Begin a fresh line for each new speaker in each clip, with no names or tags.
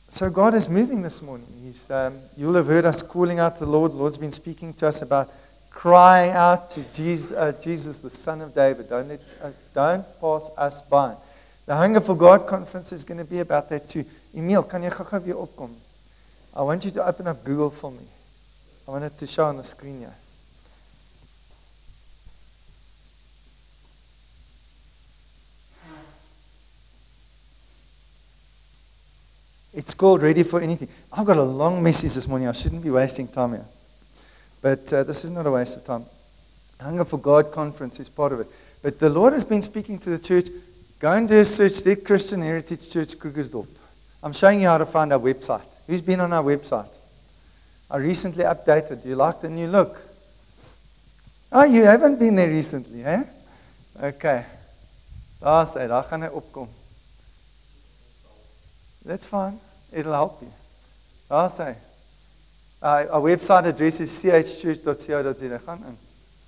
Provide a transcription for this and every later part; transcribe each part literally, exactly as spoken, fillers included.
So God is moving this morning. He's, um, you'll have heard us calling out to the Lord. The Lord's been speaking to us about crying out to Jesus, uh, Jesus the Son of David. Don't, let, uh, don't pass us by. The Hunger for God conference is going to be about that too. Emil, kan jy gou-gou weer opkom? I want you to open up Google for me. I want it to show on the screen here. It's called Ready for Anything. I've got a long message this morning. I shouldn't be wasting time here. But uh, this is not a waste of time. Hunger for God conference is part of it. But the Lord has been speaking to the church. Go and do a search there, Christian Heritage Church, Krugersdorp. I'm showing you how to find our website. Who's been on our website? I recently updated. Do you like the new look? Oh, you haven't been there recently, eh? Okay. Daar sê, daar gaan hy opkom. That's fine. It'll help you. Daar sê. Uh, our website address is c h church dot co dot z a. Gaan in.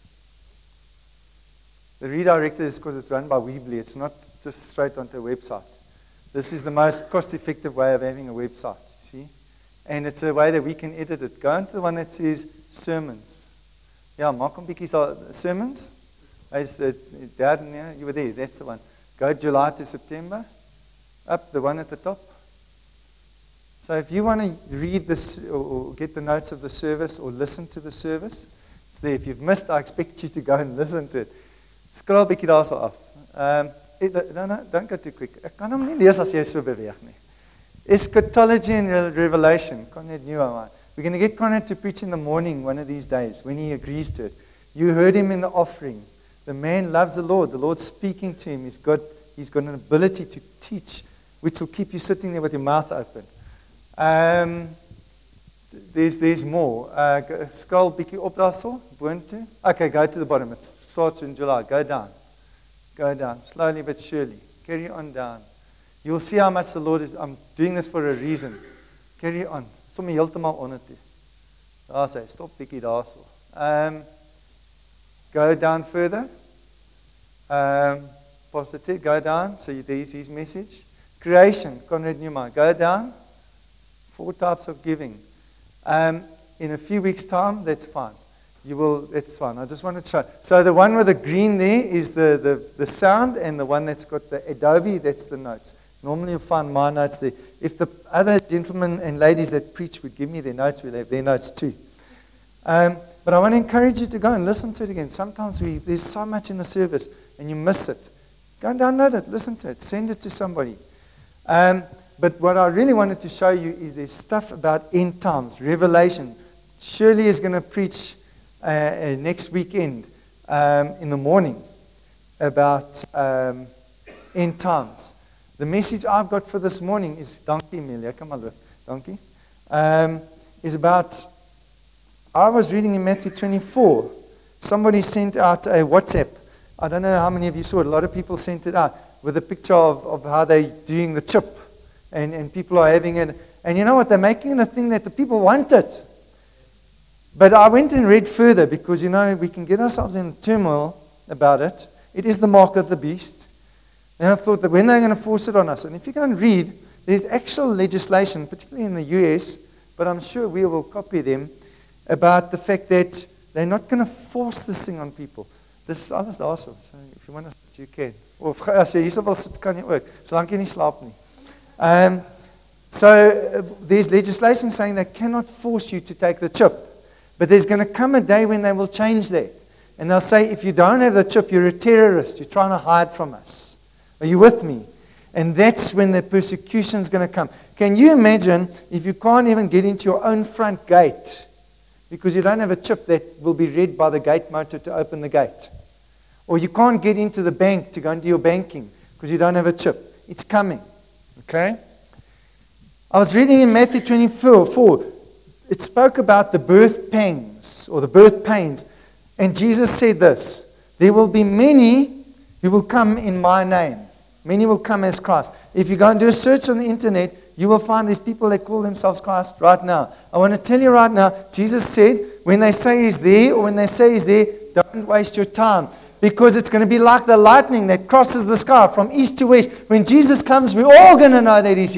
The redirected is because it's run by Weebly. It's not just straight onto a website. This is the most cost-effective way of having a website, you see? And it's a way that we can edit it. Go into the one that says sermons. Yeah, maak hom bietjie so sermons. Hy's uh, daar, yeah, you were there. That's the one. Go July to September. Up, the one at the top. So if you want to read this or, or get the notes of the service or listen to the service, it's there. If you've missed, I expect you to go and listen to it. Scroll bietjie daar so af. Um, no, no, don't go too quick. Ek kan hom nie lees as jy so beweeg nie. Eschatology and Revelation. Conrad knew I. We're going to get Conrad to preach in the morning one of these days when he agrees to it. You heard him in the offering. The man loves the Lord. The Lord's speaking to him. He's got, he's got an ability to teach, which will keep you sitting there with your mouth open. Um, there's, there's more. Uh, go, scroll bietjie op daar so, boontoe. Okay, go to the bottom. It starts in July. Go down. Go down. Slowly but surely. Carry on down. You'll see how much the Lord is. I'm doing this for a reason. Carry on. Sommige heeltemal onder toe. Daar sê, stop bietjie daar so. Um, go down further. Um, Pastor Ted, go down. So there's his message. Creation, Conrad Newman. Go down. Four types of giving. Um, in a few weeks' time, that's fine. You will, it's fine. I just want to show. So the one with the green there is the, the, the sound, and the one that's got the Adobe, that's the notes. Normally you'll find my notes there. If the other gentlemen and ladies that preach would give me their notes, we'll have their notes too. Um, but I want to encourage you to go and listen to it again. Sometimes we, there's so much in the service, and you miss it. Go and download it, listen to it, send it to somebody. Um, but what I really wanted to show you is there's stuff about end times, Revelation. Shirley is going to preach uh, uh, next weekend um, in the morning about um, end times. The message I've got for this morning is, dankie Amelia, come on, dankie, um, is about, I was reading in Matthew twenty-four. Somebody sent out a WhatsApp. I don't know how many of you saw it. A lot of people sent it out with a picture of, of how they're doing the chip. And, and people are having it. And you know what? They're making it a thing that the people want it. But I went and read further because, you know, we can get ourselves in turmoil about it. It is the mark of the beast. And I thought that when they're going to force it on us, and if you go and read, there's actual legislation, particularly in the U S, but I'm sure we will copy them, about the fact that they're not going to force this thing on people. This is alles daar so. So if you want to sit, you can. Of as jy hierso wil sit, kan jy ook. Solank jy nie slaap nie. Um, so uh, there's legislation saying they cannot force you to take the chip. But there's going to come a day when they will change that. And they'll say, if you don't have the chip, you're a terrorist. You're trying to hide from us. Are you with me? And that's when the persecution is going to come. Can you imagine if you can't even get into your own front gate because you don't have a chip that will be read by the gate motor to open the gate? Or you can't get into the bank to go and do your banking because you don't have a chip. It's coming. Okay? I was reading in Matthew twenty-four. It spoke about the birth pangs or the birth pains. And Jesus said this, there will be many who will come in my name. Many will come as Christ. If you go and do a search on the internet, you will find these people that call themselves Christ right now. I want to tell you right now, Jesus said, when they say he's there or when they say he's there, don't waste your time. Because it's going to be like the lightning that crosses the sky from east to west. When Jesus comes, we're all going to know that he's here.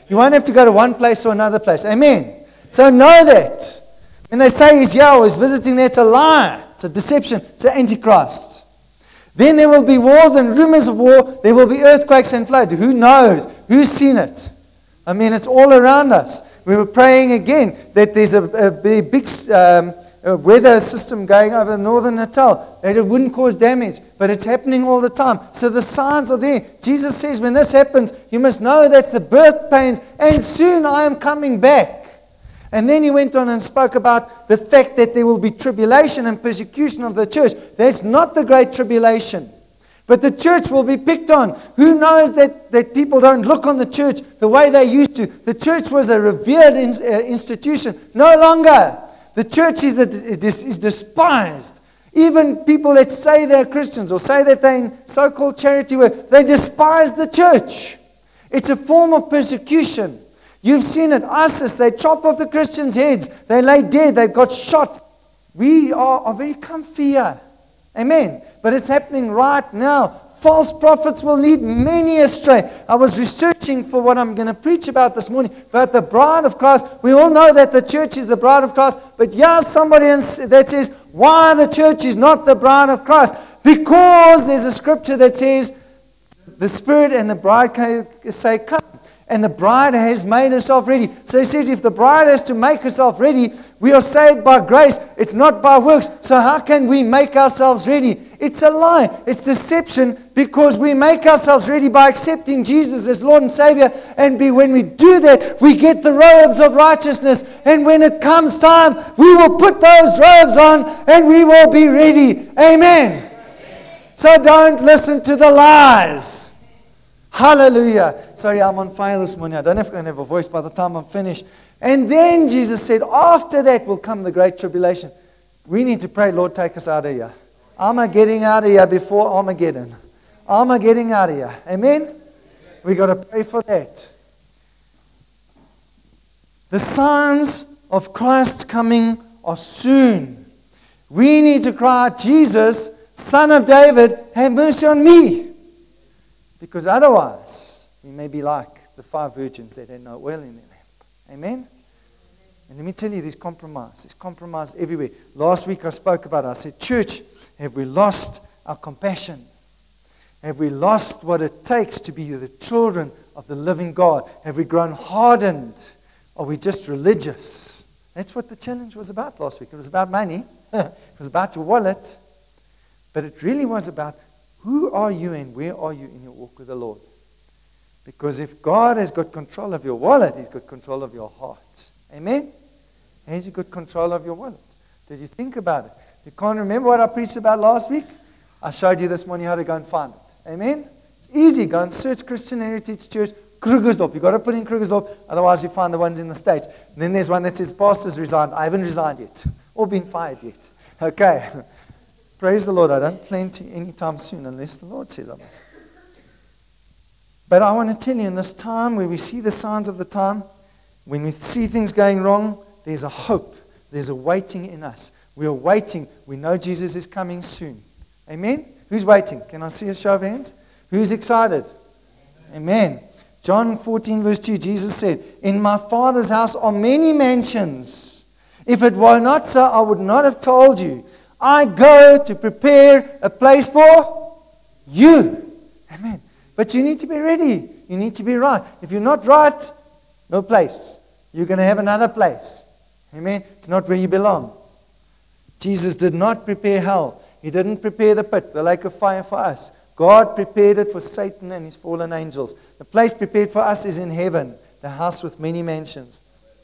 You won't have to go to one place or another place. Amen. So know that. When they say he's here or he's visiting there, it's a lie. It's a deception. It's an antichrist. Then there will be wars and rumors of war. There will be earthquakes and flood. Who knows? Who's seen it? I mean, it's all around us. We were praying again that there's a, a big um, a weather system going over northern Natal, that it wouldn't cause damage, but it's happening all the time. So the signs are there. Jesus says when this happens, you must know that's the birth pains, and soon I am coming back. And then he went on and spoke about the fact that there will be tribulation and persecution of the church. That's not the great tribulation. But the church will be picked on. Who knows that, that people don't look on the church the way they used to? The church was a revered in, uh, institution. No longer. The church is, a, is despised. Even people that say they're Christians or say that they're in so-called charity work, they despise the church. It's a form of persecution. You've seen it. ISIS, they chop off the Christians' heads. They lay dead. They got shot. We are, are very comfy here. Amen. But it's happening right now. False prophets will lead many astray. I was researching for what I'm going to preach about this morning, about the bride of Christ. We all know that the church is the bride of Christ. But here's somebody that says, why the church is not the bride of Christ? Because there's a scripture that says, the Spirit and the bride say, come. And the bride has made herself ready. So he says, if the bride has to make herself ready, we are saved by grace. It's not by works. So how can we make ourselves ready? It's a lie. It's deception, because we make ourselves ready by accepting Jesus as Lord and Savior. And be, when we do that, we get the robes of righteousness. And when it comes time, we will put those robes on and we will be ready. Amen. So don't listen to the lies. Hallelujah. Sorry, I'm on fire this morning. I don't know if I'm going to have a voice by the time I'm finished. And then Jesus said, after that will come the great tribulation. We need to pray, Lord, take us out of here. Am I getting out of here before Armageddon? Am I getting out of here? Amen? We've got to pray for that. The signs of Christ's coming are soon. We need to cry, Jesus, Son of David, have mercy on me. Because otherwise, we may be like the five virgins that had no oil in their lamp. Amen? And let me tell you, there's compromise. There's compromise everywhere. Last week I spoke about it. I said, church, have we lost our compassion? Have we lost what it takes to be the children of the living God? Have we grown hardened? Are we just religious? That's what the challenge was about last week. It was about money. It was about your wallet. But it really was about, who are you and where are you in your walk with the Lord? Because if God has got control of your wallet, He's got control of your heart. Amen? Has He got control of your wallet? Did you think about it? You can't remember what I preached about last week? I showed you this morning how to go and find it. Amen? It's easy. Go and search Christian Heritage Church, Krugersdorp. You've got to put in Krugersdorp, otherwise you find the ones in the States. And then there's one that says, Pastor's resigned. I haven't resigned yet. Or been fired yet. Okay. Praise the Lord. I don't plan to anytime soon unless the Lord says I must. But I want to tell you, in this time where we see the signs of the time, when we see things going wrong, there's a hope. There's a waiting in us. We are waiting. We know Jesus is coming soon. Amen? Who's waiting? Can I see a show of hands? Who's excited? Amen. John fourteen verse two, Jesus said, in my Father's house are many mansions. If it were not so, I would not have told you. I go to prepare a place for you. Amen. But you need to be ready. You need to be right. If you're not right, no place. You're going to have another place. Amen. It's not where you belong. Jesus did not prepare hell. He didn't prepare the pit, the lake of fire for us. God prepared it for Satan and his fallen angels. The place prepared for us is in heaven, the house with many mansions.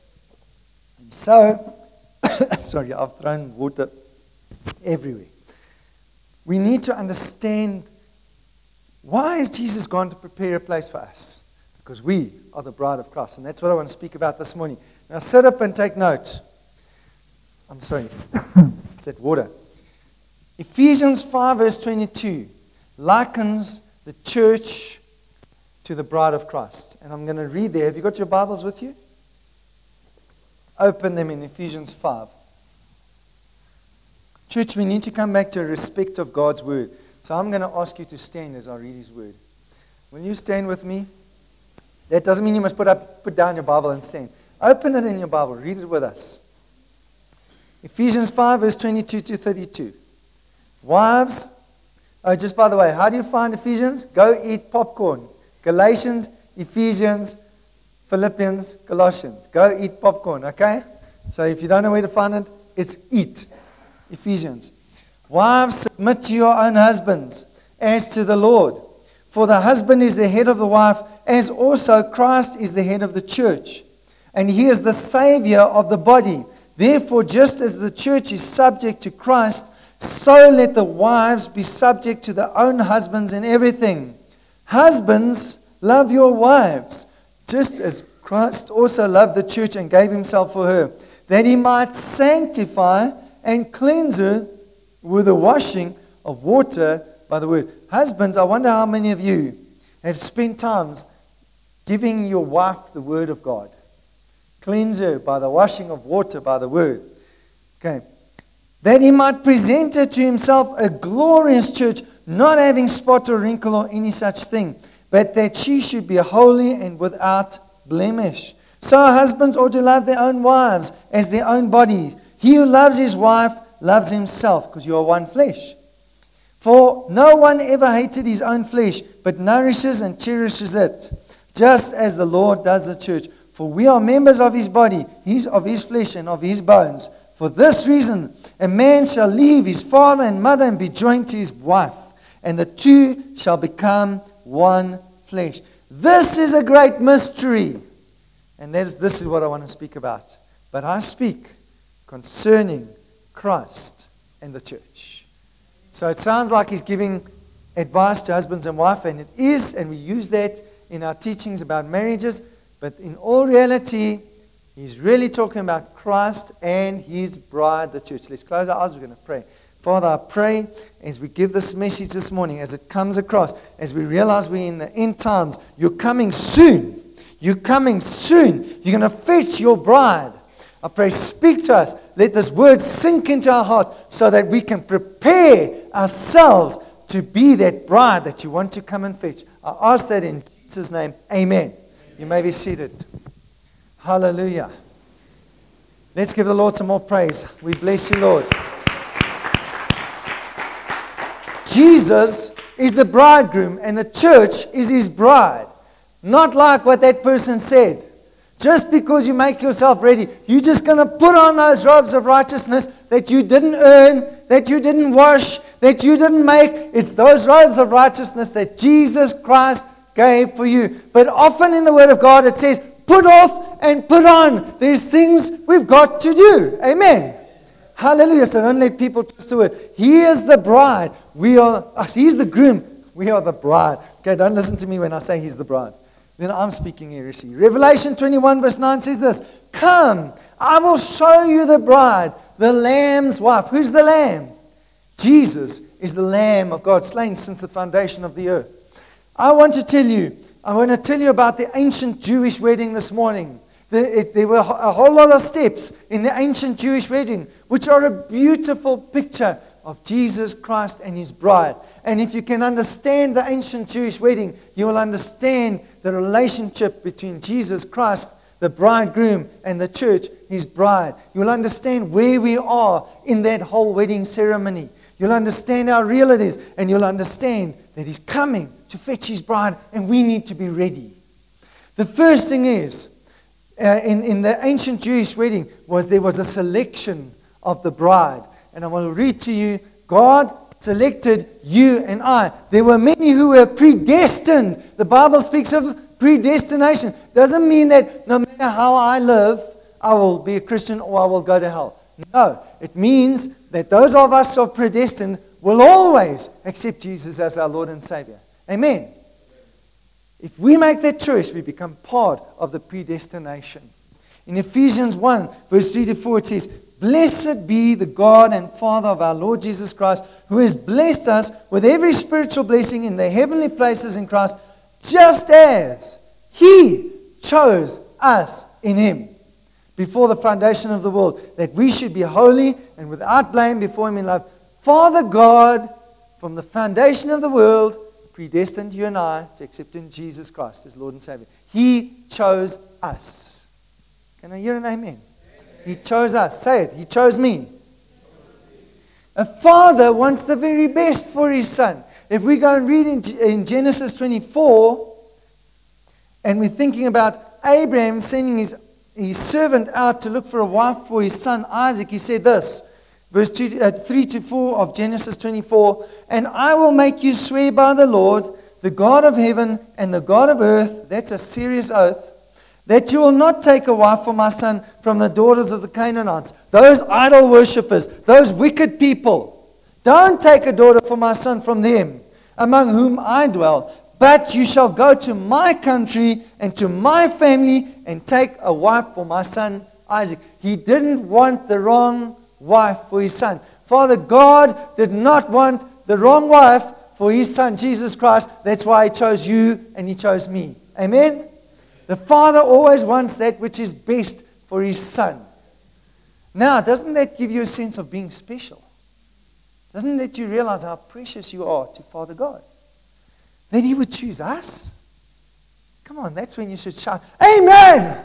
And so, sorry, I've thrown water everywhere. We need to understand, why is Jesus gone to prepare a place for us? Because we are the bride of Christ. And that's what I want to speak about this morning. Now sit up and take note. I'm sorry. It's that water. Ephesians five verse twenty-two likens the church to the bride of Christ. And I'm going to read there. Have you got your Bibles with you? Open them in Ephesians five. Church, we need to come back to respect of God's word. So I'm going to ask you to stand as I read His word. Will you stand with me? That doesn't mean you must put up, put down your Bible and stand. Open it in your Bible. Read it with us. Ephesians five, verse twenty-two to thirty-two. Wives, oh, just by the way, how do you find Ephesians? Go eat popcorn. Galatians, Ephesians, Philippians, Colossians. Go eat popcorn, okay? So if you don't know where to find it, it's eat. Ephesians. Wives, submit to your own husbands as to the Lord. For the husband is the head of the wife, as also Christ is the head of the church. And he is the Savior of the body. Therefore, just as the church is subject to Christ, so let the wives be subject to their own husbands in everything. Husbands, love your wives, just as Christ also loved the church and gave himself for her, that he might sanctify and cleanse her with the washing of water by the word. Husbands, I wonder how many of you have spent times giving your wife the word of God. Cleanse her by the washing of water by the word. Okay. That he might present her to himself a glorious church, not having spot or wrinkle or any such thing, but that she should be holy and without blemish. So husbands ought to love their own wives as their own bodies. He who loves his wife loves himself, because you are one flesh. For no one ever hated his own flesh, but nourishes and cherishes it, just as the Lord does the church. For we are members of his body, his, of his flesh and of his bones. For this reason, a man shall leave his father and mother and be joined to his wife, and the two shall become one flesh. This is a great mystery. And that is, this is what I want to speak about. But I speak concerning Christ and the church. So it sounds like he's giving advice to husbands and wife, and it is, and we use that in our teachings about marriages. But in all reality, he's really talking about Christ and his bride, the church. Let's close our eyes. We're going to pray. Father, I pray as we give this message this morning, as it comes across, as we realize we're in the end times, you're coming soon. You're coming soon. You're going to fetch your bride. I pray, speak to us. Let this word sink into our hearts so that we can prepare ourselves to be that bride that you want to come and fetch. I ask that in Jesus' name. Amen. You may be seated. Hallelujah. Let's give the Lord some more praise. We bless you, Lord. Jesus is the bridegroom and the church is his bride. Not like what that person said. Just because you make yourself ready, you're just going to put on those robes of righteousness that you didn't earn, that you didn't wash, that you didn't make. It's those robes of righteousness that Jesus Christ gave for you. But often in the Word of God it says, put off and put on. There's things we've got to do. Amen. Hallelujah. So don't let people twist the word. He is the bride. We are, he's the groom. We are the bride. Okay, don't listen to me when I say he's the bride. Then I'm speaking heresy. Revelation twenty-one verse nine says this. Come, I will show you the bride, the Lamb's wife. Who's the Lamb? Jesus is the Lamb of God, slain since the foundation of the earth. I want to tell you, I want to tell you about the ancient Jewish wedding this morning. The, it, there were a whole lot of steps in the ancient Jewish wedding, which are a beautiful picture of Jesus Christ and his bride. And if you can understand the ancient Jewish wedding, you will understand the relationship between Jesus Christ, the bridegroom, and the church, his bride. You'll understand where we are in that whole wedding ceremony. You'll understand how real it is, and you'll understand that he's coming to fetch his bride, and we need to be ready. The first thing is, uh, in, in the ancient Jewish wedding, was there was a selection of the bride. And I want to read to you, God selected you and I. There were many who were predestined. The Bible speaks of predestination. Doesn't mean that no matter how I live, I will be a Christian or I will go to hell. No, it means that those of us who are predestined will always accept Jesus as our Lord and Savior. Amen. If we make that choice, we become part of the predestination. In Ephesians one, verse three to four, it says, Blessed be the God and Father of our Lord Jesus Christ, who has blessed us with every spiritual blessing in the heavenly places in Christ, just as he chose us in him before the foundation of the world, that we should be holy and without blame before him in love. Father God, from the foundation of the world, predestined you and I to accept in Jesus Christ as Lord and Savior. He chose us. Can I hear an amen? Amen? He chose us. Say it. He chose me. A father wants the very best for his son. If we go and read in, in Genesis twenty-four, and we're thinking about Abraham sending his, his servant out to look for a wife for his son Isaac, he said this, verse two, uh, three to four of Genesis twenty-four, and I will make you swear by the Lord, the God of heaven and the God of earth, that's a serious oath, that you will not take a wife for my son from the daughters of the Canaanites, those idol worshippers, those wicked people. Don't take a daughter for my son from them, among whom I dwell, but you shall go to my country and to my family and take a wife for my son Isaac. He didn't want the wrong wife for his son. Father God did not want the wrong wife for his son Jesus Christ. That's why he chose you and he chose me. Amen? The Father always wants that which is best for his son. Now, doesn't that give you a sense of being special? Doesn't that you realize how precious you are to Father God? That he would choose us? Come on, that's when you should shout, Amen!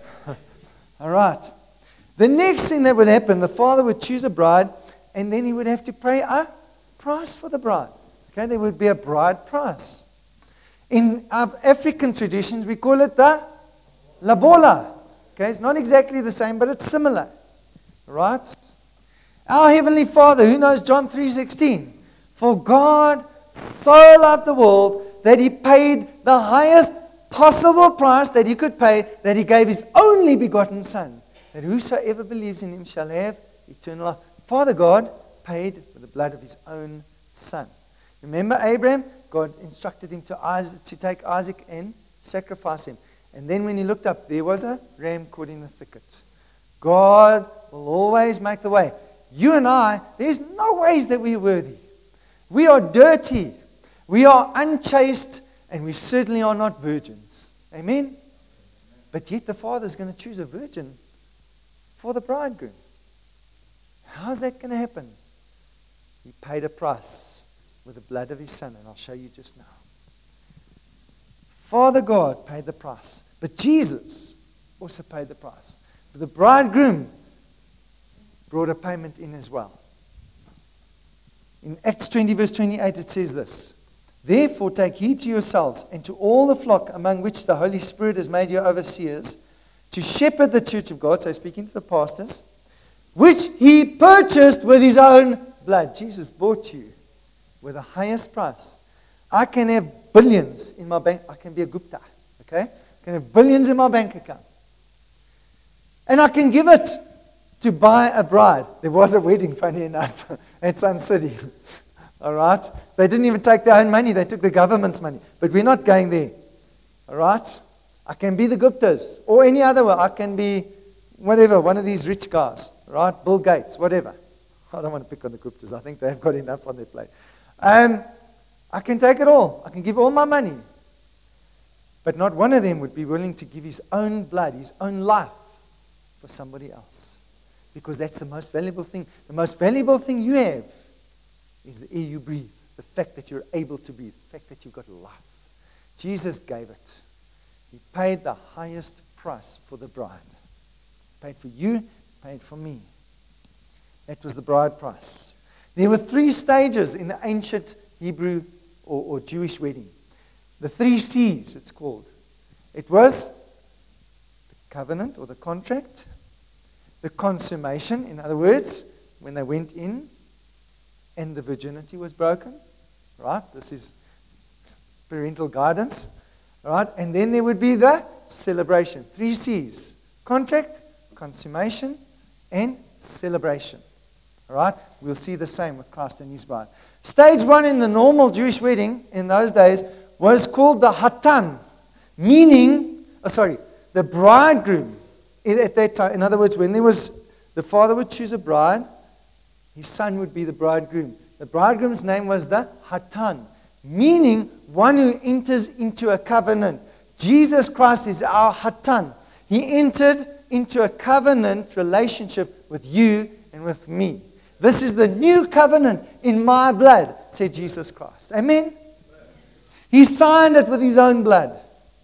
All right. The next thing that would happen, the father would choose a bride, and then he would have to pay a price for the bride. Okay, there would be a bride price. In our African traditions, we call it the lobola. Okay, it's not exactly the same, but it's similar. Right? Our Heavenly Father, who knows John three sixteen? For God so loved the world that He paid the highest possible price that He could pay, that He gave His only begotten Son, that whosoever believes in Him shall have eternal life. Father God paid with the blood of His own Son. Remember Abraham? God instructed him to, Isaac, to take Isaac and sacrifice him. And then when he looked up, there was a ram caught in the thicket. God will always make the way. You and I, there's no ways that we're worthy. We are dirty. We are unchaste. And we certainly are not virgins. Amen? But yet the Father's going to choose a virgin for the bridegroom. How's that going to happen? He paid a price with the blood of His Son, and I'll show you just now. Father God paid the price, but Jesus also paid the price. But the bridegroom brought a payment in as well. In Acts twenty, verse twenty-eight, it says this, Therefore take heed to yourselves and to all the flock among which the Holy Spirit has made you overseers, to shepherd the church of God, so speaking to the pastors, which He purchased with His own blood. Jesus bought you with the highest price. I can have billions in my bank. I can be a Gupta. Okay? I can have billions in my bank account. And I can give it to buy a bride. There was a wedding, funny enough, at Sun City. All right? They didn't even take their own money. They took the government's money. But we're not going there. All right? I can be the Guptas or any other one. I can be whatever, one of these rich guys. Right? Bill Gates, whatever. I don't want to pick on the Guptas. I think they've got enough on their plate. Um, I can take it all. I can give all my money. But not one of them would be willing to give his own blood, his own life for somebody else. Because that's the most valuable thing. The most valuable thing you have is the air you breathe. The fact that you're able to breathe. The fact that you've got life. Jesus gave it. He paid the highest price for the bride. Paid for you, paid for me. That was the bride price. There were three stages in the ancient Hebrew or, or Jewish wedding. The three C's, it's called. It was the covenant or the contract, the consummation, in other words, when they went in and the virginity was broken. Right? This is parental guidance. Right? And then there would be the celebration. Three C's. Contract, consummation, and celebration. All right? We'll see the same with Christ and His bride. Stage one in the normal Jewish wedding in those days was called the Hatan, meaning, oh, sorry, the bridegroom at that time. In other words, when there was, the father would choose a bride, his son would be the bridegroom. The bridegroom's name was the Hatan, meaning one who enters into a covenant. Jesus Christ is our Hatan. He entered into a covenant relationship with you and with me. This is the new covenant in my blood, said Jesus Christ. Amen? He signed it with his own blood.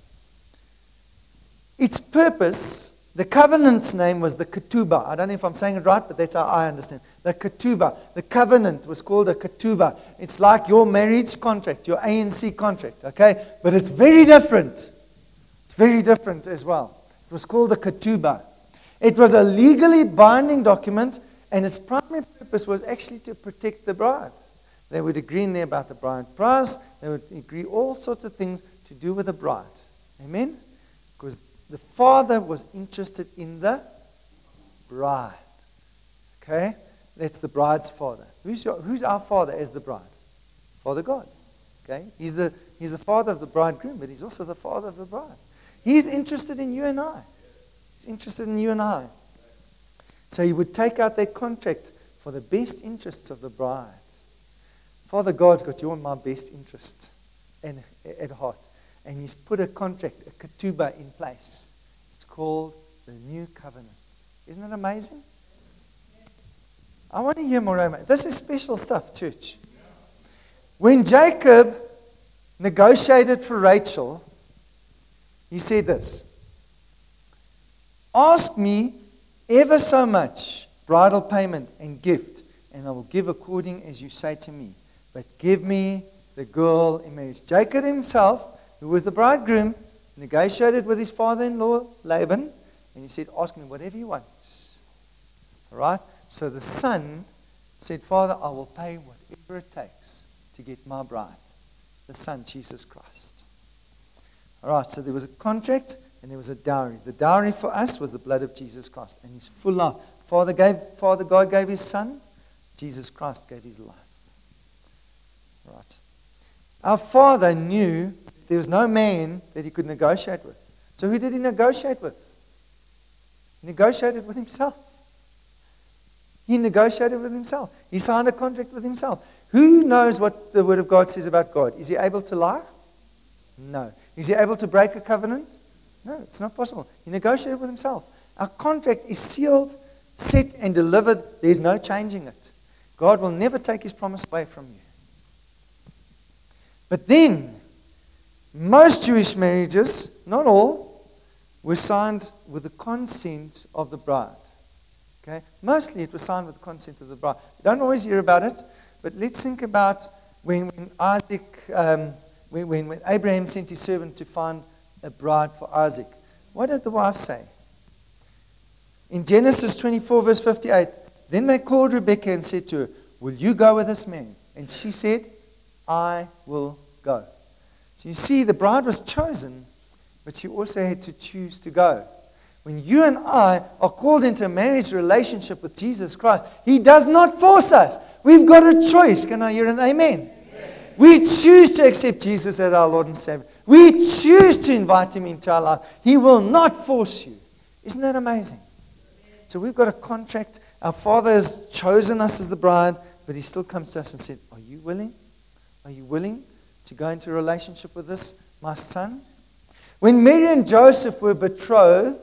Its purpose, the covenant's name was the ketubah. I don't know if I'm saying it right, but that's how I understand. The ketubah. The covenant was called a ketubah. It's like your marriage contract, your A N C contract, okay? But it's very different. It's very different as well. It was called a ketubah. It was a legally binding document, and its primary purpose was actually to protect the bride. They would agree in there about the bride price. They would agree all sorts of things to do with the bride. Amen? Because the father was interested in the bride. Okay? That's the bride's father. Who's, your, who's our father as the bride? Father God. Okay? He's the, he's the father of the bridegroom, but he's also the father of the bride. He's interested in you and I. He's interested in you and I. So he would take out that contract for the best interests of the bride. Father God's got your and my best interest in, at heart. And he's put a contract, a ketubah in place. It's called the New Covenant. Isn't that amazing? I want to hear more about it. This is special stuff, church. When Jacob negotiated for Rachel, he said this: ask me ever so much bridal payment and gift, and I will give according as you say to me. But give me the girl in marriage. Jacob himself, who was the bridegroom, negotiated with his father-in-law, Laban, and he said, ask me whatever you want. All right? So the son said, Father, I will pay whatever it takes to get my bride, the son, Jesus Christ. All right, so there was a contract and there was a dowry. The dowry for us was the blood of Jesus Christ, and his full life. Father, gave, Father God gave his son. Jesus Christ gave his life. Right. Our Father knew there was no man that he could negotiate with. So who did he negotiate with? He negotiated with himself. He negotiated with himself. He signed a contract with himself. Who knows what the Word of God says about God? Is he able to lie? No. Is he able to break a covenant? No, it's not possible. He negotiated with himself. Our contract is sealed, set, and delivered. There's no changing it. God will never take his promise away from you. But then, most Jewish marriages, not all, were signed with the consent of the bride. Okay? Mostly it was signed with the consent of the bride. You don't always hear about it, but let's think about when, when Isaac, um, when, when, when Abraham sent his servant to find a bride for Isaac. What did the wife say? In Genesis twenty-four, verse fifty-eight, then they called Rebekah and said to her, will you go with this man? And she said, I will go. So you see, the bride was chosen, but she also had to choose to go. When you and I are called into a marriage relationship with Jesus Christ, he does not force us. We've got a choice. Can I hear an amen? Amen. We choose to accept Jesus as our Lord and Savior. We choose to invite him into our life. He will not force you. Isn't that amazing? So we've got a contract. Our Father has chosen us as the bride, but he still comes to us and said, are you willing? Are you willing to go into a relationship with this, my son? When Mary and Joseph were betrothed,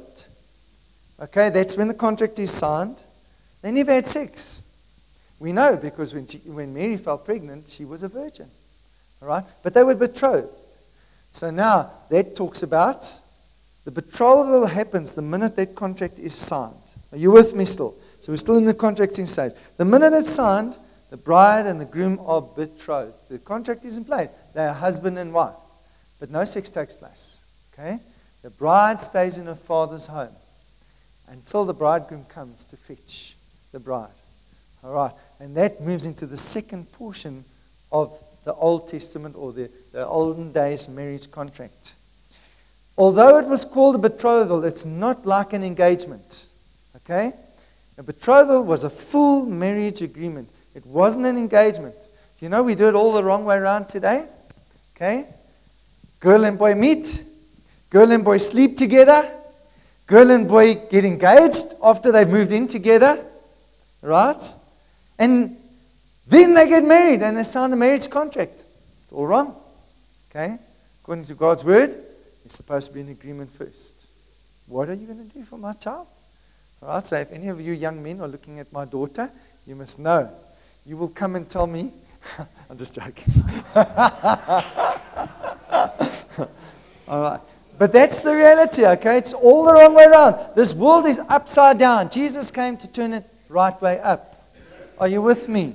okay, that's when the contract is signed, they never had sex. We know because when, she, when Mary fell pregnant, she was a virgin. All right? But they were betrothed. So now that talks about the betrothal happens the minute that contract is signed. Are you with me still? So we're still in the contracting stage. The minute it's signed, the bride and the groom are betrothed. The contract is in place. They are husband and wife. But no sex takes place. Okay? The bride stays in her father's home until the bridegroom comes to fetch the bride. All right. And that moves into the second portion of the Old Testament or the, the olden days marriage contract. Although it was called a betrothal, it's not like an engagement. Okay? A betrothal was a full marriage agreement. It wasn't an engagement. Do you know we do it all the wrong way around today? Okay? Girl and boy meet. Girl and boy sleep together. Girl and boy get engaged after they've moved in together. Right? And then they get married and they sign the marriage contract. It's all wrong. Okay? According to God's word, it's supposed to be an agreement first. What are you going to do for my child? All right, so if any of you young men are looking at my daughter, you must know. You will come and tell me. I'm just joking. All right. But that's the reality, okay? It's all the wrong way around. This world is upside down. Jesus came to turn it right way up. Are you with me?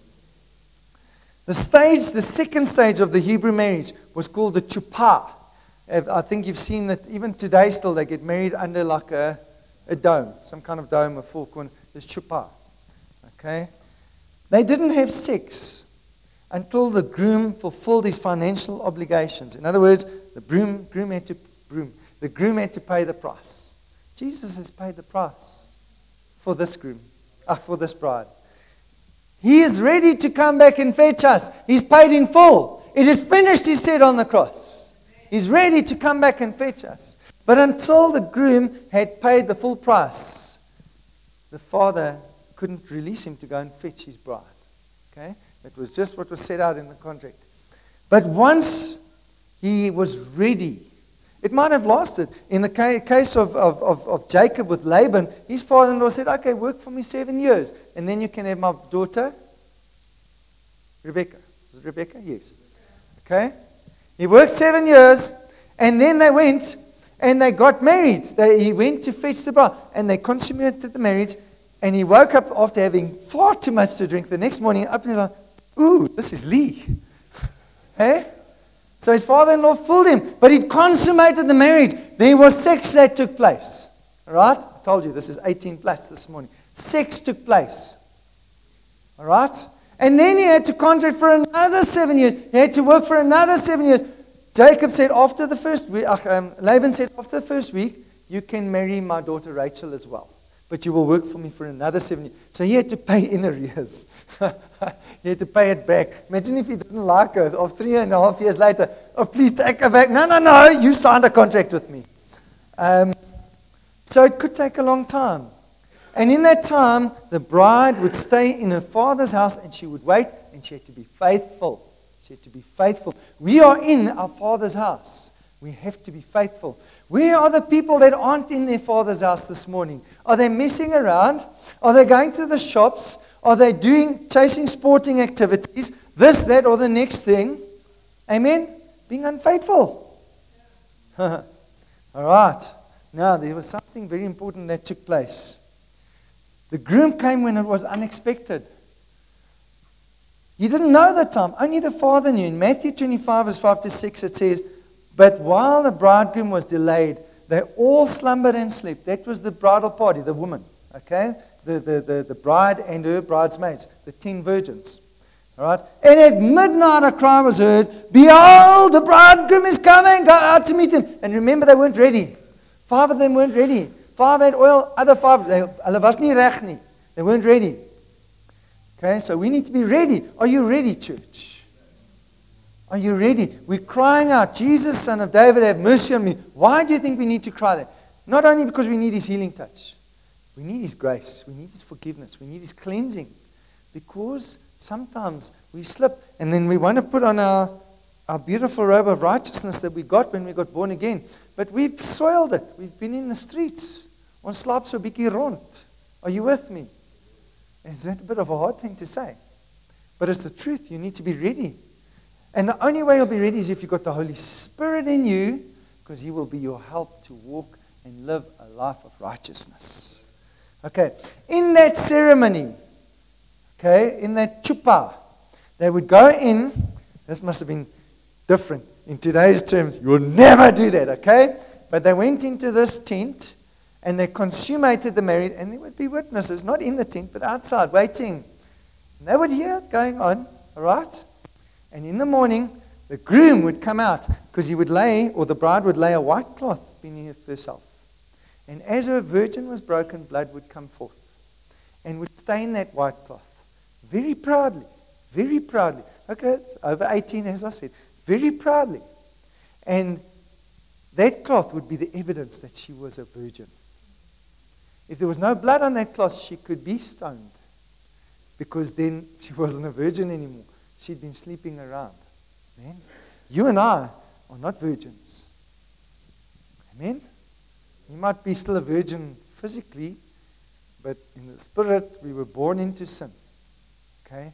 The stage, the second stage of the Hebrew marriage was called the chuppah. I think you've seen that even today still they get married under like a, a dome, some kind of dome or four corner. This chuppah. Okay? They didn't have sex until the groom fulfilled his financial obligations. In other words, the groom, groom had to groom. The groom had to pay the price. Jesus has paid the price for this groom, uh, for this bride. He is ready to come back and fetch us. He's paid in full. It is finished, he said on the cross. He's ready to come back and fetch us. But until the groom had paid the full price, the father couldn't release him to go and fetch his bride. Okay? It was just what was set out in the contract. But once he was ready, it might have lasted. In the ca- case of, of, of, of Jacob with Laban, his father-in-law said, okay, work for me seven years, and then you can have my daughter, Rebecca. Is it Rebecca? Yes. Okay? He worked seven years, and then they went, and they got married. They, he went to fetch the bride, and they consummated the marriage, and he woke up after having far too much to drink. The next morning, up and he's like, ooh, this is Lee. Hey? So his father-in-law fooled him, but he'd consummated the marriage. There was sex that took place. All right? I told you, this is eighteen plus this morning. Sex took place. All right? And then he had to contract for another seven years. He had to work for another seven years. Jacob said after the first week, um, Laban said after the first week, you can marry my daughter Rachel as well. But you will work for me for another seven years. So he had to pay in arrears. He had to pay it back. Imagine if he didn't like her, or three and a half years later, oh, please take her back. No, no, no, you signed a contract with me. Um, so it could take a long time. And in that time, the bride would stay in her father's house, and she would wait, and she had to be faithful. She had to be faithful. We are in our father's house. We have to be faithful. Where are the people that aren't in their father's house this morning? Are they messing around? Are they going to the shops? Are they doing, chasing sporting activities? This, that, or the next thing? Amen? Being unfaithful. All right. Now, there was something very important that took place. The groom came when it was unexpected. He didn't know the time. Only the father knew. In Matthew twenty-five, verse five to six, it says, but while the bridegroom was delayed, they all slumbered and slept. That was the bridal party, the woman. Okay? The, the, the, the bride and her bridesmaids, the ten virgins. All right? And at midnight a cry was heard, behold, the bridegroom is coming, go out to meet him. And remember, they weren't ready. Five of them weren't ready. Five had oil, other five, they, hulle was nie reg nie. They weren't ready. Okay, so we need to be ready. Are you ready, church? Are you ready? We're crying out, Jesus, Son of David, have mercy on me. Why do you think we need to cry that? Not only because we need His healing touch. We need His grace. We need His forgiveness. We need His cleansing. Because sometimes we slip and then we want to put on our, our beautiful robe of righteousness that we got when we got born again. But we've soiled it. We've been in the streets. Ons slaap so 'n bietjie rond. Are you with me? Is that a bit of a hard thing to say? But it's the truth. You need to be ready. And the only way you'll be ready is if you've got the Holy Spirit in you, because He will be your help to walk and live a life of righteousness. Okay, in that ceremony, okay, in that chuppah, they would go in. This must have been different in today's terms. You will never do that, okay? But they went into this tent and they consummated the marriage, and there would be witnesses, not in the tent, but outside, waiting. And they would hear it going on, all right? And in the morning, the groom would come out because he would lay, or the bride would lay a white cloth beneath herself. And as her virgin was broken, blood would come forth and would stain that white cloth. Very proudly, very proudly. Okay, it's over eighteen, as I said. Very proudly. And that cloth would be the evidence that she was a virgin. If there was no blood on that cloth, she could be stoned. Because then she wasn't a virgin anymore. She'd been sleeping around. Amen. You and I are not virgins. Amen. You might be still a virgin physically, but in the spirit, we were born into sin. Okay?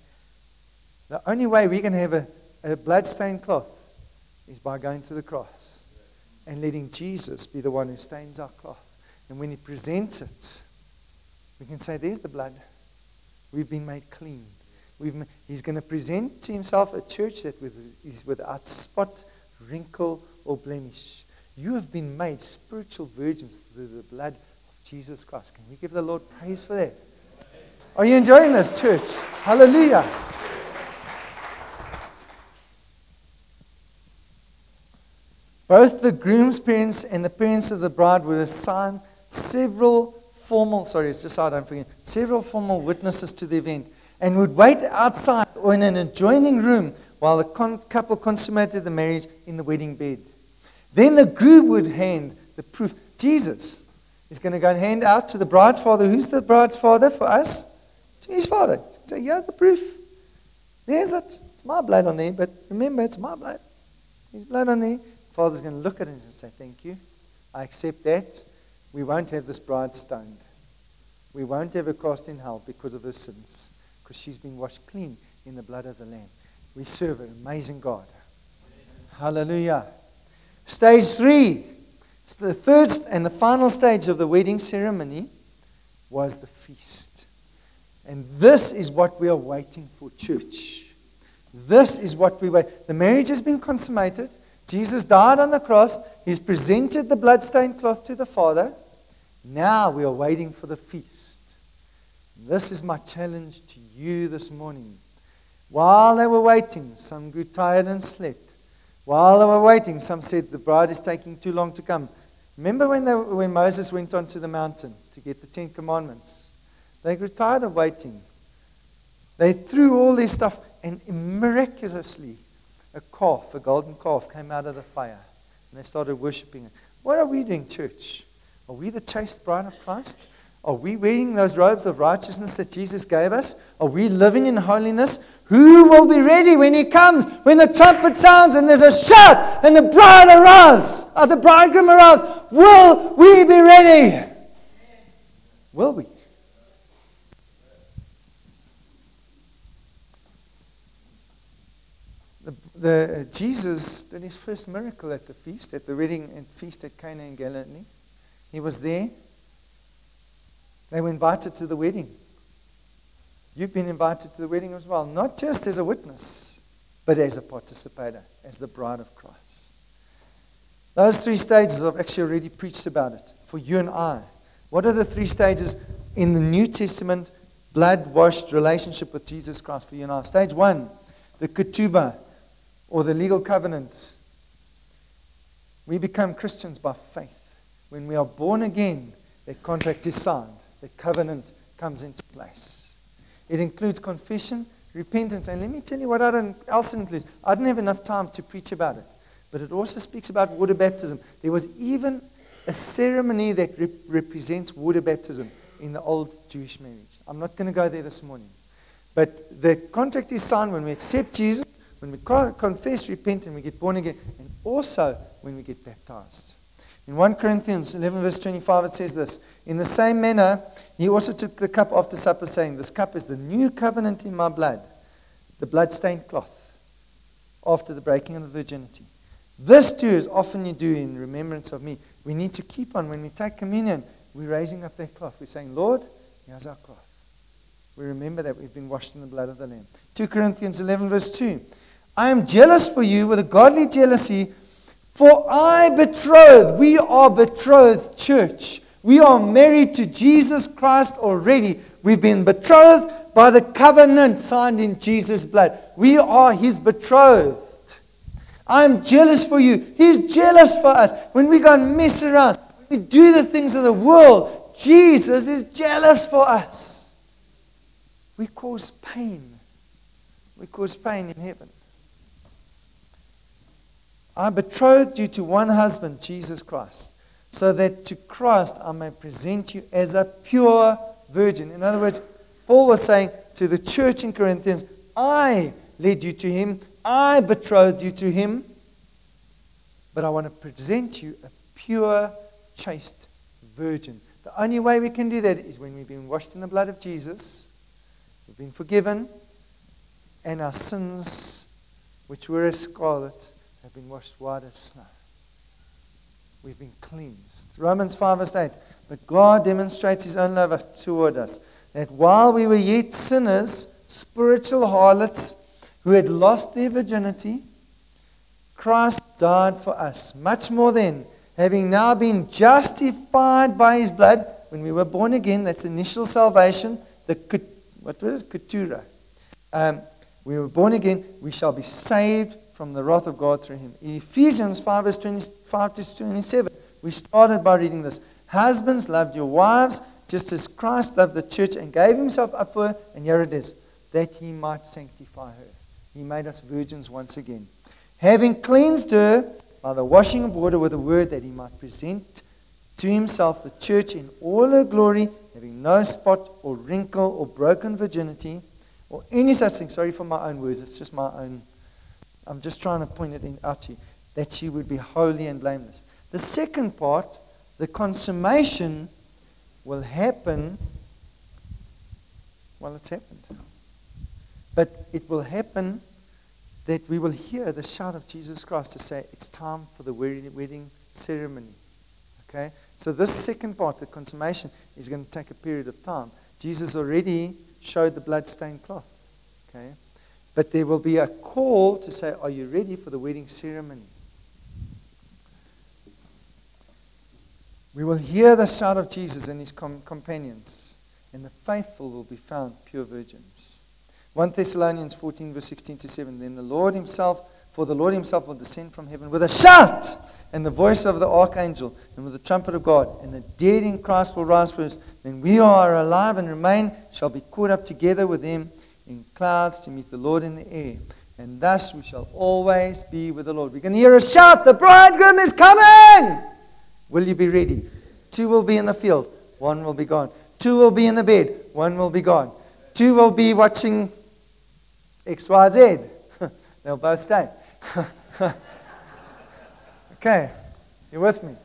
The only way we can have a, a blood-stained cloth is by going to the cross. and letting Jesus be the one who stains our cloth. And when he presents it, we can say, there's the blood. We've been made clean. We've ma- he's going to present to himself a church that with, is without spot, wrinkle, or blemish. You have been made spiritual virgins through the blood of Jesus Christ. Can we give the Lord praise for that? Are you enjoying this, church? Hallelujah. Both the groom's parents and the parents of the bride would assign several formal, sorry, it's just so I don't forget, several formal witnesses to the event and would wait outside or in an adjoining room while the con- couple consummated the marriage in the wedding bed. Then the groom would hand the proof. Jesus is going to go and hand out to the bride's father. Who's the bride's father for us? To his father. So here's the proof. There's it. It's my blood on there, but remember, it's my blood. His blood on there. Father's going to look at it and say, thank you. I accept that. We won't have this bride stoned. We won't have her cast in hell because of her sins, because she's been washed clean in the blood of the Lamb. We serve an amazing God. Hallelujah. Stage three, the third and the final stage of the wedding ceremony was the feast. And this is what we are waiting for, church. This is what we wait. The marriage has been consummated. Jesus died on the cross. He's presented the bloodstained cloth to the Father. Now we are waiting for the feast. This is my challenge to you this morning. While they were waiting, some grew tired and slept. While they were waiting, some said the bride is taking too long to come. Remember when, they, when Moses went onto the mountain to get the Ten Commandments? They grew tired of waiting. They threw all their stuff, and miraculously, a calf, a golden calf, came out of the fire. And they started worshiping it. What are we doing, church? Are we the chaste bride of Christ? Are we wearing those robes of righteousness that Jesus gave us? Are we living in holiness? Who will be ready when he comes? When the trumpet sounds and there's a shout and the bride arrives, or the bridegroom arrives, will we be ready? Will we? The, the, uh, Jesus did his first miracle at the feast, at the wedding and feast at Cana in Galilee. He was there. They were invited to the wedding. You've been invited to the wedding as well, not just as a witness, but as a participator, as the bride of Christ. Those three stages, I've actually already preached about it for you and I. What are the three stages in the New Testament blood-washed relationship with Jesus Christ for you and I? Stage one, the ketubah, or the legal covenant. We become Christians by faith. When we are born again, that contract is signed. The covenant comes into place. It includes confession, repentance, and let me tell you what else it includes. I didn't have enough time to preach about it, but it also speaks about water baptism. There was even a ceremony that rep- represents water baptism in the old Jewish marriage. I'm not going to go there this morning. But the contract is signed when we accept Jesus, when we confess, repent, and we get born again, and also when we get baptized. In First Corinthians eleven verse twenty-five it says this, in the same manner, he also took the cup after supper, saying, this cup is the new covenant in my blood, the blood-stained cloth, after the breaking of the virginity. This too, as often you do in remembrance of me. We need to keep on, when we take communion, we're raising up that cloth. We're saying, Lord, here's our cloth. We remember that we've been washed in the blood of the Lamb. Second Corinthians eleven verse two. I am jealous for you with a godly jealousy, for I betrothed, we are betrothed, church. We are married to Jesus Christ already. We've been betrothed by the covenant signed in Jesus' blood. We are his betrothed. I'm jealous for you. He's jealous for us. When we go and mess around, when we do the things of the world, Jesus is jealous for us. We cause pain. We cause pain in heaven. I betrothed you to one husband, Jesus Christ, so that to Christ I may present you as a pure virgin. In other words, Paul was saying to the church in Corinthians, I led you to him, I betrothed you to him, but I want to present you a pure, chaste virgin. The only way we can do that is when we've been washed in the blood of Jesus, we've been forgiven, and our sins, which were as scarlet, have been washed white as snow. We've been cleansed. Romans five verse eight. But God demonstrates His own love toward us, that while we were yet sinners, spiritual harlots who had lost their virginity, Christ died for us. Much more then, having now been justified by His blood, when we were born again, that's initial salvation, the what was it? Keturah. Um, we were born again, we shall be saved from the wrath of God through Him. Ephesians five verse twenty-five to twenty-seven. We started by reading this. Husbands, loved your wives, just as Christ loved the church and gave Himself up for her. And here it is, that He might sanctify her. He made us virgins once again. Having cleansed her by the washing of water with the word, that He might present to Himself the church in all her glory, having no spot or wrinkle or broken virginity, or any such thing. Sorry for my own words, it's just my own. I'm just trying to point it in, out to you. That she would be holy and blameless. The second part, the consummation, will happen. Well, it's happened. But it will happen that we will hear the shout of Jesus Christ to say, it's time for the wedding ceremony. Okay? So this second part, the consummation, is going to take a period of time. Jesus already showed the blood-stained cloth. Okay? But there will be a call to say, are you ready for the wedding ceremony? We will hear the shout of Jesus and His com- companions, and the faithful will be found pure virgins. First Thessalonians fourteen, verse sixteen to seven. Then the Lord Himself, for the Lord Himself will descend from heaven with a shout, and the voice of the archangel, and with the trumpet of God, and the dead in Christ will rise first. Then we who are alive and remain shall be caught up together with them in clouds to meet the Lord in the air. And thus we shall always be with the Lord. We can hear a shout, the bridegroom is coming! Will you be ready? Two will be in the field, one will be gone. Two will be in the bed, one will be gone. Two will be watching X Y Z. They'll both stay. Okay, you with me?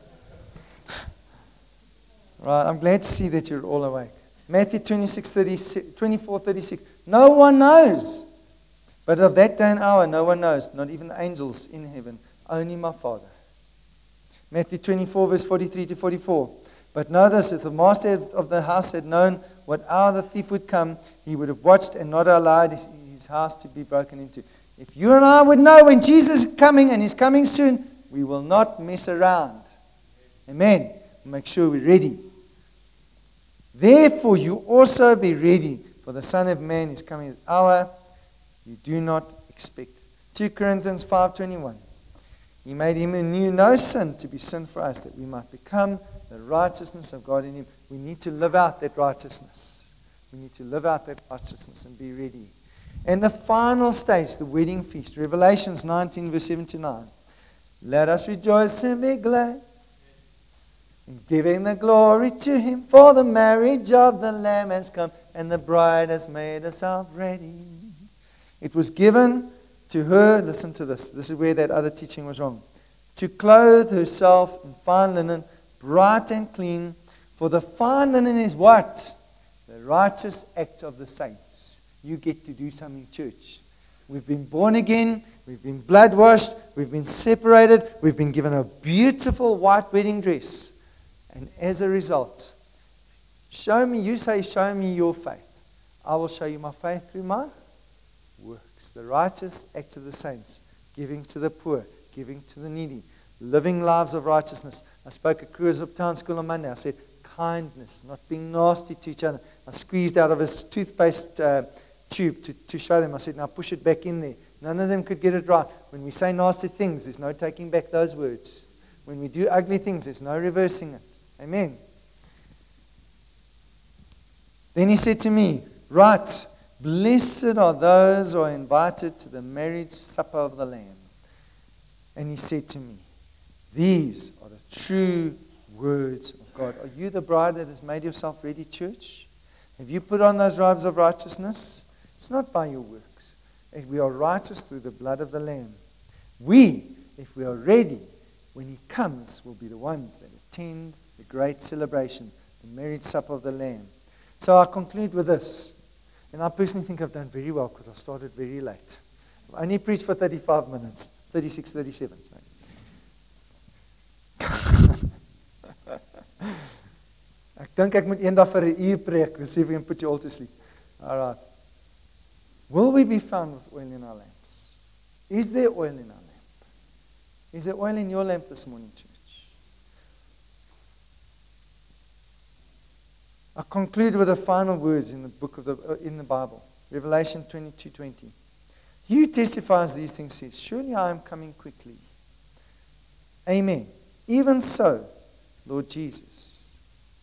Right, I'm glad to see that you're all awake. Matthew twenty-six, twenty-four, thirty-six. No one knows. But of that day and hour, no one knows, not even the angels in heaven, only my Father. Matthew twenty-four, verse forty-three to forty-four. But know this, if the master of the house had known what hour the thief would come, he would have watched and not allowed his house to be broken into. If you and I would know when Jesus is coming, and He's coming soon, we will not mess around. Amen. Make sure we're ready. Therefore, you also be ready, for the Son of Man is coming at an hour you do not expect. Second Corinthians five twenty-one. He made Him who knew no sin to be sin for us, that we might become the righteousness of God in Him. We need to live out that righteousness. We need to live out that righteousness and be ready. And the final stage, the wedding feast, Revelations nineteen, verse seven to nine. Let us rejoice and be glad in giving the glory to Him, for the marriage of the Lamb has come, and the bride has made herself ready. It was given to her, listen to this, this is where that other teaching was wrong, to clothe herself in fine linen, bright and clean, for the fine linen is what? The righteous act of the saints. You get to do something, church. We've been born again, we've been blood washed, we've been separated, we've been given a beautiful white wedding dress. And as a result, show me, you say, show me your faith. I will show you my faith through my works. The righteous acts of the saints, giving to the poor, giving to the needy, living lives of righteousness. I spoke at Cruise Up Town School on Monday. I said, kindness, not being nasty to each other. I squeezed out of his toothpaste uh, tube to, to show them. I said, now push it back in there. None of them could get it right. When we say nasty things, there's no taking back those words. When we do ugly things, there's no reversing it. Amen. Then he said to me, right, blessed are those who are invited to the marriage supper of the Lamb. And he said to me, these are the true words of God. Are you the bride that has made yourself ready, church? Have you put on those robes of righteousness? It's not by your works. We are righteous through the blood of the Lamb. We, if we are ready, when He comes, will be the ones that attend the great celebration, the marriage supper of the Lamb. So I conclude with this. And I personally think I've done very well because I started very late. I only preached for thirty-five minutes. thirty-six, thirty-seven. Sorry. Ek dink ek moet eendag vir 'n uur preek. We'll see if we can put you all to sleep. All right. Will we be found with oil in our lamps? Is there oil in our lamp? Is there oil in your lamp this morning, church? I conclude with the final words in the book of the uh, in the Bible, Revelation twenty-two twenty. He who testifies these things says, surely I am coming quickly. Amen. Even so, Lord Jesus,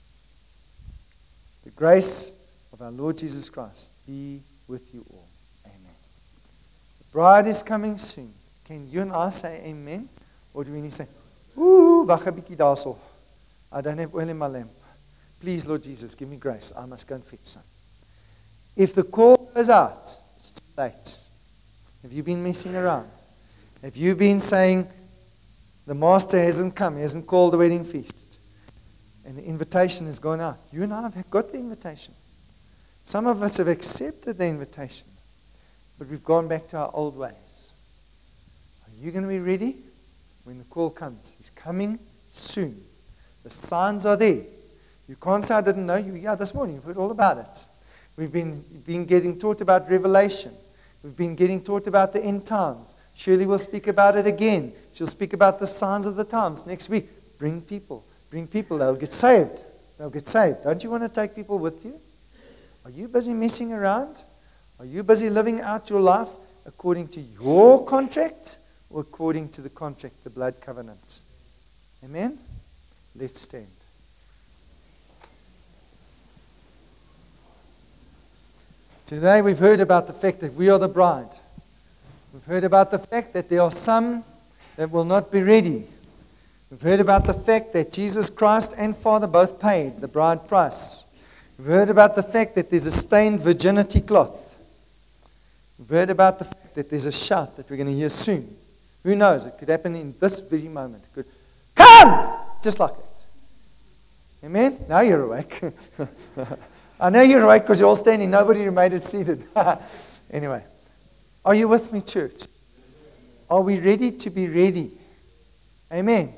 the grace of our Lord Jesus Christ be with you all. Amen. The bride is coming soon. Can you and I say amen? Or do we need to say, ooh, wag 'n bietjie daarso. I don't have oil in my lamp. Please, Lord Jesus, give me grace. I must go and fetch some. If the call is out, it's too late. Have you been messing around? Have you been saying, the master hasn't come, he hasn't called the wedding feast, and the invitation has gone out? You and I have got the invitation. Some of us have accepted the invitation, but we've gone back to our old ways. Are you going to be ready when the call comes? He's coming soon. The signs are there. You can't say, I didn't know. You, yeah, this morning you've heard all about it. We've been, been getting taught about Revelation. We've been getting taught about the end times. Shirley will speak about it again. She'll speak about the signs of the times next week. Bring people. Bring people. They'll get saved. They'll get saved. Don't you want to take people with you? Are you busy messing around? Are you busy living out your life according to your contract or according to the contract, the blood covenant? Amen? Let's stand. Today we've heard about the fact that we are the bride. We've heard about the fact that there are some that will not be ready. We've heard about the fact that Jesus Christ and Father both paid the bride price. We've heard about the fact that there's a stained virginity cloth. We've heard about the fact that there's a shout that we're going to hear soon. Who knows? It could happen in this very moment. It could come! Just like that. Amen? Now you're awake. I know you're awake because you're all standing. Nobody remained seated. Anyway. Are you with me, church? Are we ready to be ready? Amen.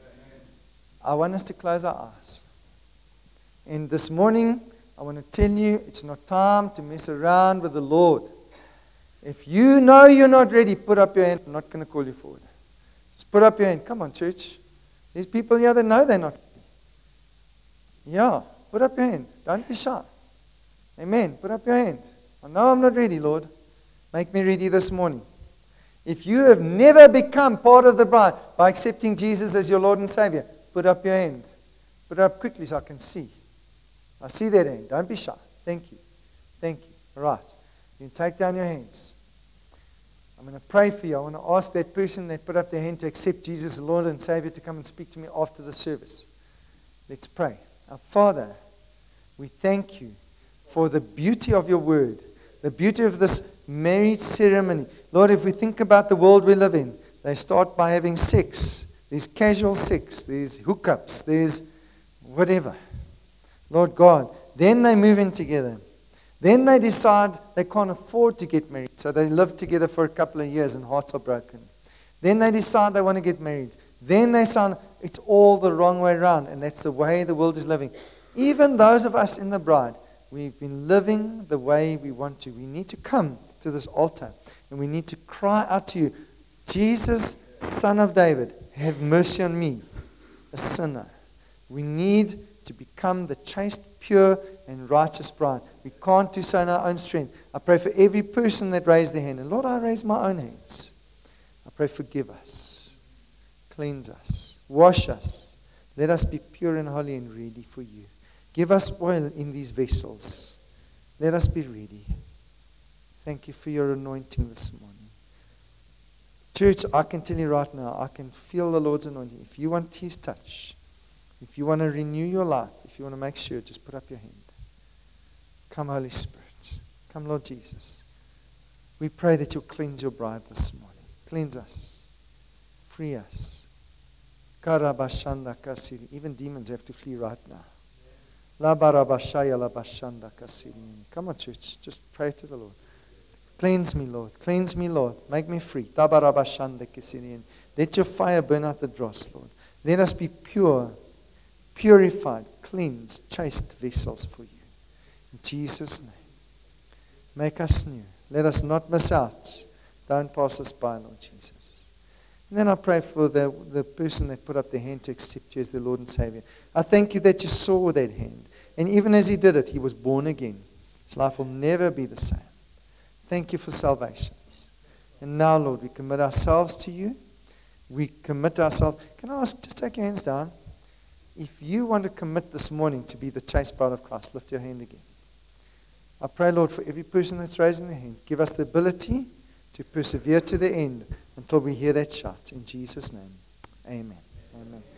I want us to close our eyes. And this morning, I want to tell you, it's not time to mess around with the Lord. If you know you're not ready, put up your hand. I'm not going to call you forward. Just put up your hand. Come on, church. There's people here that know they're not ready. Yeah, put up your hand. Don't be shy. Amen. Put up your hand. I know I'm not ready, Lord. Make me ready this morning. If you have never become part of the bride by accepting Jesus as your Lord and Savior, put up your hand. Put it up quickly so I can see. I see that hand. Don't be shy. Thank you. Thank you. All right. You can take down your hands. I'm going to pray for you. I want to ask that person that put up their hand to accept Jesus as Lord and Savior to come and speak to me after the service. Let's pray. Our Father, we thank you for the beauty of your word, the beauty of this marriage ceremony. Lord, if we think about the world we live in, they start by having sex. There's casual sex. There's hookups. There's whatever. Lord God, then they move in together. Then they decide they can't afford to get married. So they live together for a couple of years and hearts are broken. Then they decide they want to get married. Then they sound, it's all the wrong way around. And that's the way the world is living. Even those of us in the bride, we've been living the way we want to. We need to come to this altar and we need to cry out to you, Jesus, Son of David, have mercy on me, a sinner. We need to become the chaste, pure, and righteous bride. We can't do so in our own strength. I pray for every person that raised their hand. And Lord, I raise my own hands. I pray, forgive us. Cleanse us. Wash us. Let us be pure and holy and ready for you. Give us oil in these vessels. Let us be ready. Thank you for your anointing this morning. Church, I can tell you right now, I can feel the Lord's anointing. If you want His touch, if you want to renew your life, if you want to make sure, just put up your hand. Come, Holy Spirit. Come, Lord Jesus. We pray that you'll cleanse your bride this morning. Cleanse us. Free us. Karabashanda kasiri. Even demons have to flee right now. La barabashaya la bashanda kasiri. Come on, church. Just pray to the Lord. Cleanse me, Lord. Cleanse me, Lord. Make me free. Tabarabashanda kasiri. Let your fire burn out the dross, Lord. Let us be pure purified, cleansed, chaste vessels for you. In Jesus' name. Make us new. Let us not miss out. Don't pass us by, Lord Jesus. And then I pray for the, the person that put up their hand to accept you as their Lord and Savior. I thank you that you saw that hand. And even as he did it, he was born again. His life will never be the same. Thank you for salvations. And now, Lord, we commit ourselves to you. We commit ourselves. Can I ask, just take your hands down. If you want to commit this morning to be the chaste bride of Christ, lift your hand again. I pray, Lord, for every person that's raising their hand, give us the ability to persevere to the end until we hear that shout. In Jesus' name, amen. Amen.